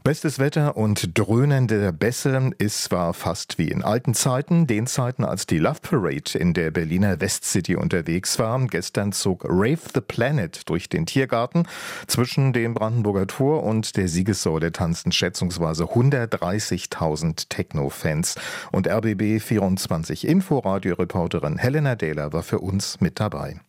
Bestes Wetter und dröhnende Bässe ist zwar fast wie in alten Zeiten, den Zeiten, als die Love Parade in der Berliner Westcity unterwegs war. Gestern zog Rave the Planet durch den Tiergarten. Zwischen dem Brandenburger Tor und der Siegessäule tanzten schätzungsweise 130.000 Techno-Fans. Und RBB24 Inforadio-Reporterin Helena Dehler war für uns mit dabei.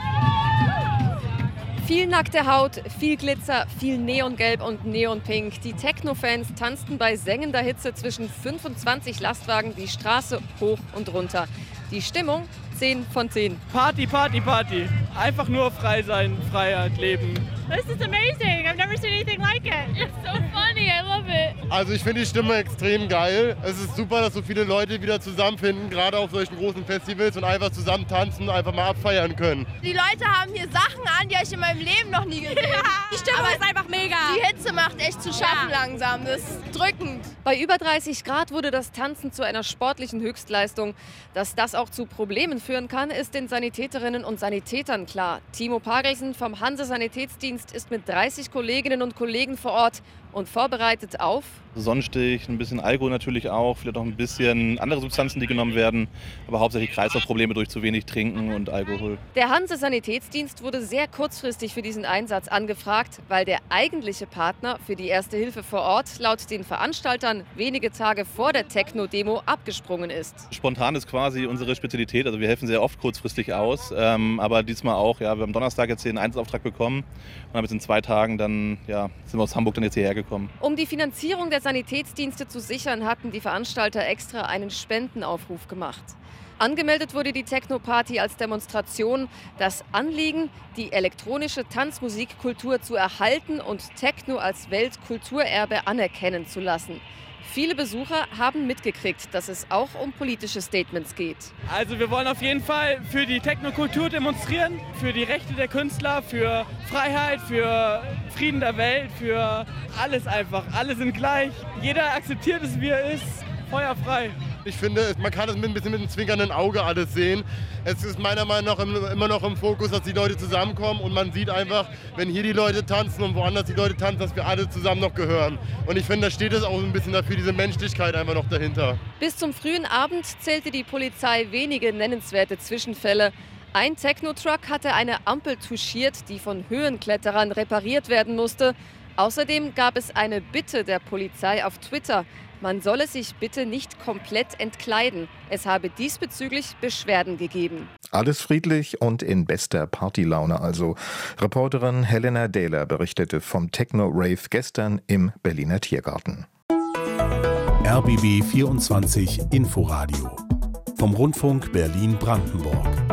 Viel nackte Haut, viel Glitzer, viel Neongelb und Neonpink. Die Techno-Fans tanzten bei sengender Hitze zwischen 25 Lastwagen die Straße hoch und runter. Die Stimmung 10 von 10. Party, Party, Party. Einfach nur frei sein, Freiheit, leben. This is amazing. I've never seen anything like it. It's so funny. I love it. Also ich finde die Stimme extrem geil. Es ist super, dass so viele Leute wieder zusammenfinden, gerade auf solchen großen Festivals und einfach zusammen tanzen und einfach mal abfeiern können. Die Leute haben hier Sachen an, die habe ich in meinem Leben noch nie gesehen. Die Stimmung ist einfach mega. Die Hitze macht echt zu schaffen langsam. Das ist drückend. Bei über 30 Grad wurde das Tanzen zu einer sportlichen Höchstleistung. Dass das auch zu Problemen führen kann, ist den Sanitäterinnen und Sanitätern klar. Timo Pagelsen vom Hanse-Sanitätsdienst ist mit 30 Kolleginnen und Kollegen vor Ort und vorbereitet auf Sonnenstich, ein bisschen Alkohol natürlich auch, vielleicht auch ein bisschen andere Substanzen, die genommen werden, aber hauptsächlich Kreislaufprobleme durch zu wenig Trinken und Alkohol. Der Hanse-Sanitätsdienst wurde sehr kurzfristig für diesen Einsatz angefragt, weil der eigentliche Partner für die Erste Hilfe vor Ort laut den Veranstaltern wenige Tage vor der Techno-Demo abgesprungen ist. Spontan ist quasi unsere Spezialität, also wir helfen sehr oft kurzfristig aus, aber diesmal auch. Ja, wir haben Donnerstag jetzt hier einen Einsatzauftrag bekommen und haben jetzt in 2 Tagen dann, sind wir aus Hamburg dann jetzt hierher gekommen. Um die Finanzierung der Sanitätsdienste zu sichern, hatten die Veranstalter extra einen Spendenaufruf gemacht. Angemeldet wurde die Techno-Party als Demonstration. Das Anliegen, die elektronische Tanzmusikkultur zu erhalten und Techno als Weltkulturerbe anerkennen zu lassen. Viele Besucher haben mitgekriegt, dass es auch um politische Statements geht. Also wir wollen auf jeden Fall für die Technokultur demonstrieren, für die Rechte der Künstler, für Freiheit, für Frieden der Welt, für alles einfach. Alle sind gleich, jeder akzeptiert es, wie er ist, feuerfrei. Ich finde, man kann es ein bisschen mit einem zwinkernden Auge alles sehen. Es ist meiner Meinung nach immer noch im Fokus, dass die Leute zusammenkommen und man sieht einfach, wenn hier die Leute tanzen und woanders die Leute tanzen, dass wir alle zusammen noch gehören. Und ich finde, da steht es auch ein bisschen dafür, diese Menschlichkeit einfach noch dahinter. Bis zum frühen Abend zählte die Polizei wenige nennenswerte Zwischenfälle. Ein Techno-Truck hatte eine Ampel touchiert, die von Höhenkletterern repariert werden musste. Außerdem gab es eine Bitte der Polizei auf Twitter. Man solle sich bitte nicht komplett entkleiden. Es habe diesbezüglich Beschwerden gegeben. Alles friedlich und in bester Partylaune also. Reporterin Helena Dehler berichtete vom Techno-Rave gestern im Berliner Tiergarten. RBB 24 Inforadio vom Rundfunk Berlin-Brandenburg.